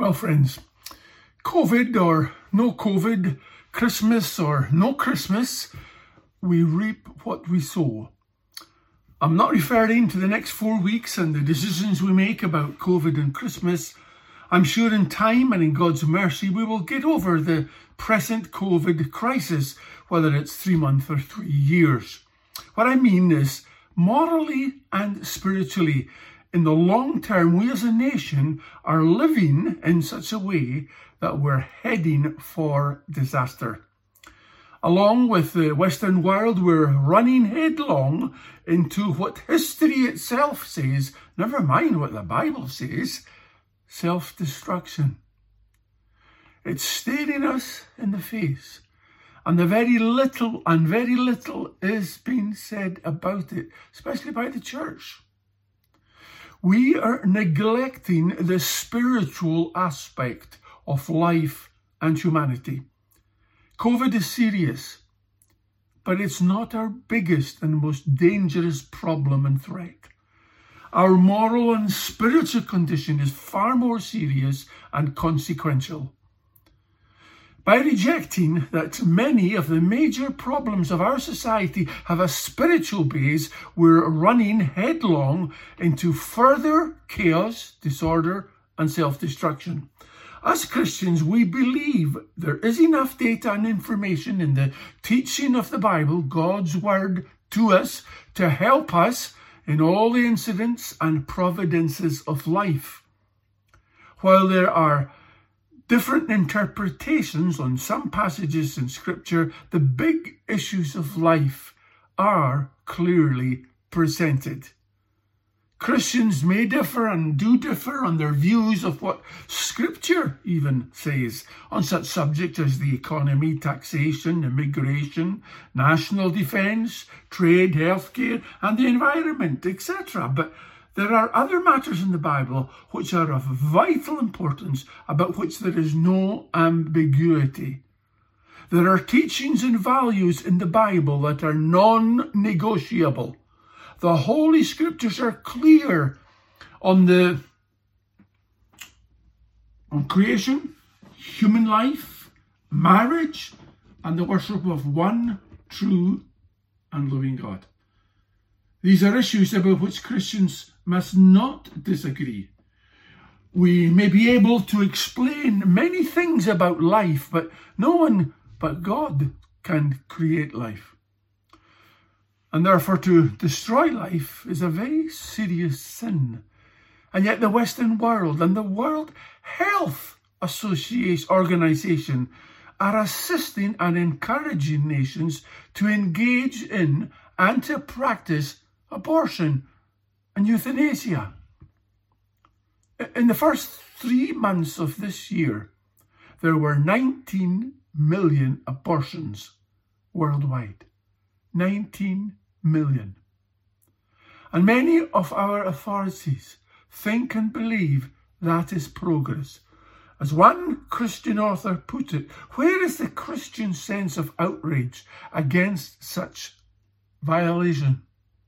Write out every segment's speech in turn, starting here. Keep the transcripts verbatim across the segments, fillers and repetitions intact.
Well, friends, COVID or no COVID, Christmas or no Christmas, we reap what we sow. I'm not referring to the next four weeks and the decisions we make about COVID and Christmas. I'm sure in time and in God's mercy, we will get over the present COVID crisis, whether it's three months or three years. What I mean is, morally and spiritually, in the long term, we as a nation are living in such a way that we're heading for disaster. Along with the Western world, we're running headlong into what history itself says, never mind what the Bible says, self-destruction. It's staring us in the face, and the very little and very little is being said about it, especially by the church. We are neglecting the spiritual aspect of life and humanity. COVID is serious, but it's not our biggest and most dangerous problem and threat. Our moral and spiritual condition is far more serious and consequential. By rejecting that many of the major problems of our society have a spiritual base, we're running headlong into further chaos, disorder, and self-destruction. As Christians, we believe there is enough data and information in the teaching of the Bible, God's word to us, to help us in all the incidents and providences of life. While there are different interpretations on some passages in Scripture, the big issues of life are clearly presented. Christians may differ and do differ on their views of what Scripture even says on such subjects as the economy, taxation, immigration, national defence, trade, healthcare, and the environment, et cetera. But there are other matters in the Bible which are of vital importance, about which there is no ambiguity. There are teachings and values in the Bible that are non-negotiable. The Holy Scriptures are clear on the on creation, human life, marriage, and the worship of one true and living God. These are issues about which Christians must not disagree. We may be able to explain many things about life, but no one but God can create life. And therefore to destroy life is a very serious sin. And yet the Western world and the World Health Association organization are assisting and encouraging nations to engage in and to practice abortion and euthanasia. In the first three months of this year, there were nineteen million abortions worldwide. nineteen million. And many of our authorities think and believe that is progress. As one Christian author put it, where is the Christian sense of outrage against such violation?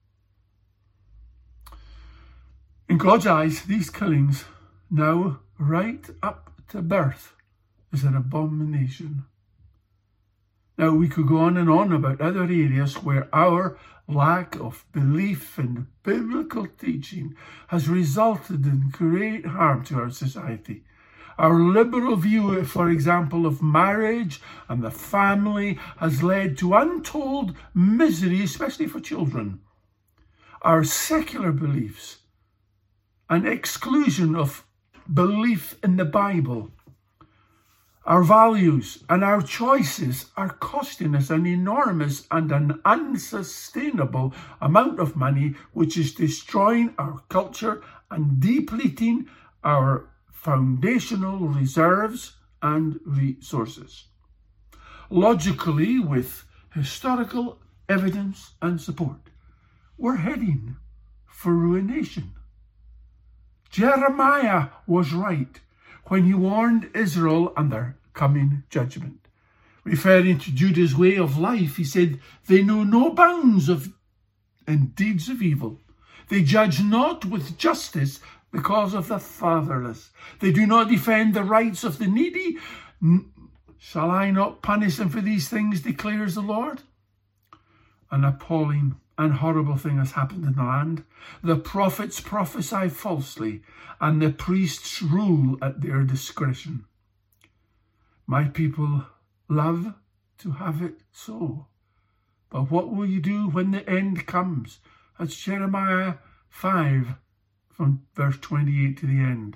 In God's eyes, these killings, now right up to birth, is an abomination. Now, we could go on and on about other areas where our lack of belief in biblical teaching has resulted in great harm to our society. Our liberal view, for example, of marriage and the family has led to untold misery, especially for children. Our secular beliefs and exclusion of belief in the Bible, our values and our choices are costing us an enormous and an unsustainable amount of money, which is destroying our culture and depleting our foundational reserves and resources. Logically, with historical evidence and support, we're heading for ruination. Jeremiah was right when he warned Israel and their coming judgment. Referring to Judah's way of life, he said, "They know no bounds of in deeds of evil. They judge not with justice, the cause of the fatherless. They do not defend the rights of the needy. Shall I not punish them for these things, declares the Lord? An appalling and horrible thing has happened in the land. The prophets prophesy falsely, and the priests rule at their discretion. My people love to have it so. But what will you do when the end comes? That's Jeremiah five, from verse twenty-eight to the end.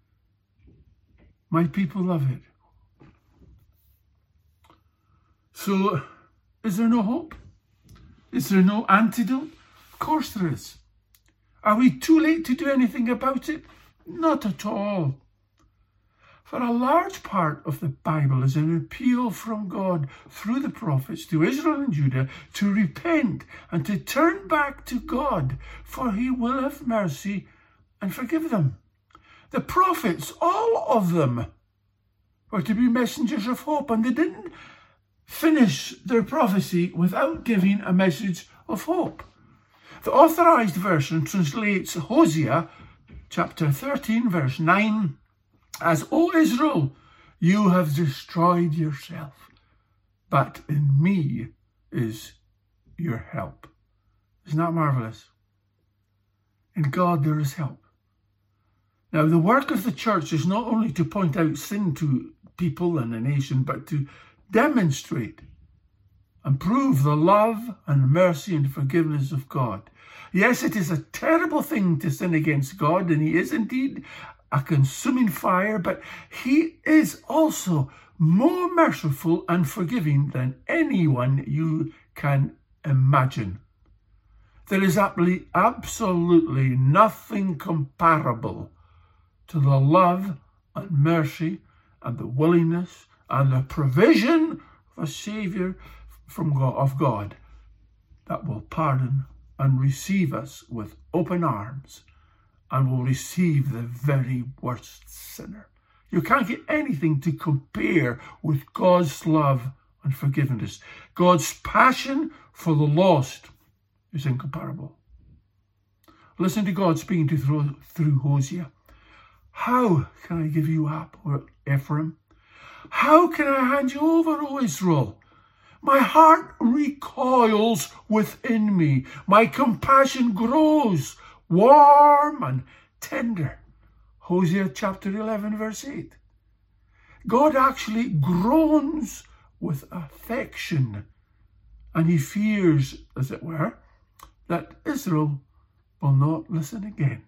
My people love it. So, is there no hope? Is there no antidote? Of course there is. Are we too late to do anything about it? Not at all. For a large part of the Bible is an appeal from God through the prophets to Israel and Judah to repent and to turn back to God, for he will have mercy and forgive them. The prophets, all of them, were to be messengers of hope, and they didn't finish their prophecy without giving a message of hope. The Authorized Version translates Hosea chapter thirteen, verse nine, as, O Israel, you have destroyed yourself, but in me is your help. Isn't that marvelous? In God there is help. Now, the work of the church is not only to point out sin to people and a nation, but to demonstrate and prove the love and mercy and forgiveness of God. Yes, it is a terrible thing to sin against God, and he is indeed a consuming fire, but he is also more merciful and forgiving than anyone you can imagine. There is absolutely nothing comparable to the love and mercy and the willingness and the provision of a Saviour from God, of God that will pardon and receive us with open arms and will receive the very worst sinner. You can't get anything to compare with God's love and forgiveness. God's passion for the lost is incomparable. Listen to God speaking to through, through Hosea. How can I give you up, O Ephraim? How can I hand you over, O Israel? My heart recoils within me. My compassion grows warm and tender. Hosea chapter eleven, verse eight. God actually groans with affection, and he fears, as it were, that Israel will not listen again.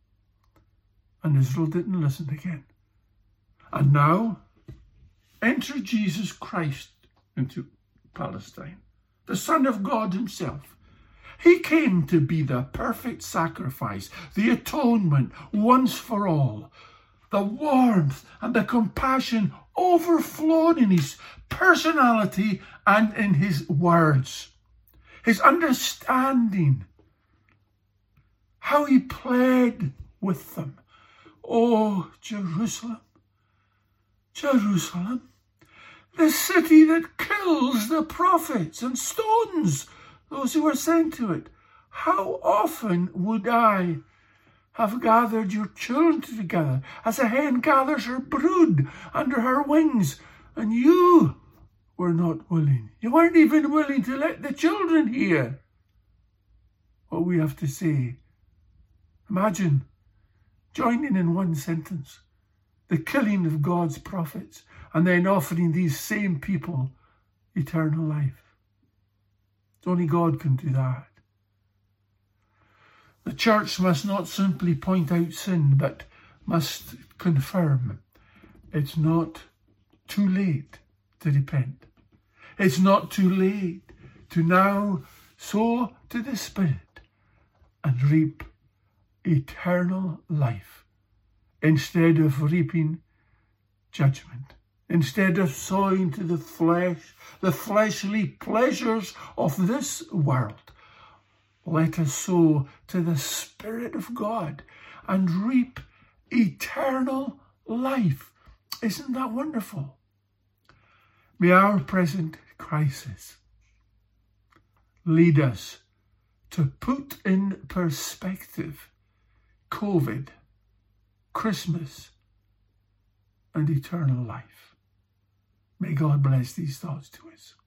And Israel didn't listen again. And now, enter Jesus Christ into Palestine, the Son of God himself. He came to be the perfect sacrifice, the atonement once for all. The warmth and the compassion overflowed in his personality and in his words. His understanding, how he pled with them. Oh, Jerusalem, Jerusalem, the city that kills the prophets and stones those who are sent to it. How often would I have gathered your children together as a hen gathers her brood under her wings, and you were not willing. You weren't even willing to let the children hear what we have to say. Imagine joining in one sentence the killing of God's prophets and then offering these same people eternal life. Only God can do that. The church must not simply point out sin, but must confirm it's not too late to repent. It's not too late to now sow to the Spirit and reap eternal life instead of reaping judgment. Instead of sowing to the flesh, the fleshly pleasures of this world, let us sow to the Spirit of God and reap eternal life. Isn't that wonderful? May our present crisis lead us to put in perspective COVID Christmas, and eternal life. May God bless these thoughts to us.